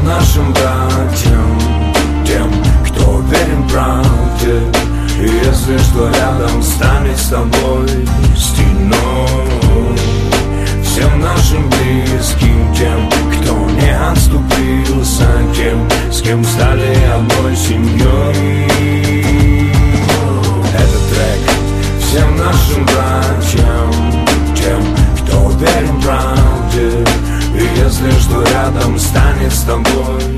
нашим братьям, тем, кто верен правде. И если что рядом станет с тобой стеной. Всем нашим близким, тем, кто не отступился, тем, с кем стали одной семьей. Этот трек всем нашим братьям, тем, кто верен правде. И если что рядом станет с тобой